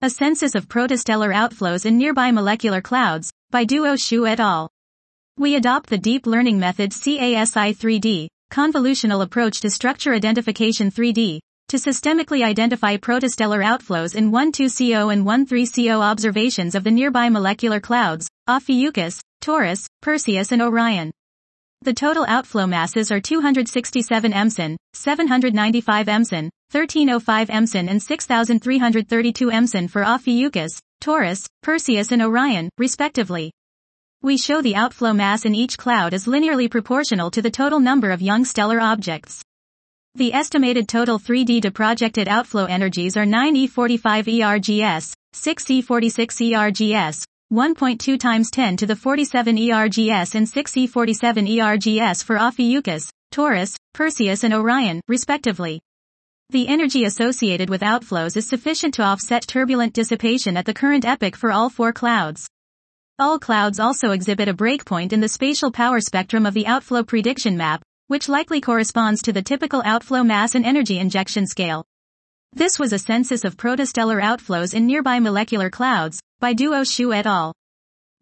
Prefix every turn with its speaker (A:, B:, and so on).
A: A census of protostellar outflows in nearby molecular clouds, by Duo Xu et al. We adopt the deep learning method CASI 3D, convolutional approach to structure identification 3D, to systemically identify protostellar outflows in 12CO and 13CO observations of the nearby molecular clouds, Ophiuchus, Taurus, Perseus and Orion. The total outflow masses are 267 emson, 795 emson, 1305 emson and 6332 emson for Ophiuchus, Taurus, Perseus and Orion, respectively. We show the outflow mass in each cloud is linearly proportional to the total number of young stellar objects. The estimated total 3D projected outflow energies are 9e45 ERGS, 6e46 ERGS, 1.2 times 10 to the 47 ERGS and 6e47 ERGS for Ophiuchus, Taurus, Perseus and Orion, respectively. The energy associated with outflows is sufficient to offset turbulent dissipation at the current epoch for all four clouds. All clouds also exhibit a breakpoint in the spatial power spectrum of the outflow prediction map, which likely corresponds to the typical outflow mass and energy injection scale. This was a census of protostellar outflows in nearby molecular clouds, by Duo Xu et al.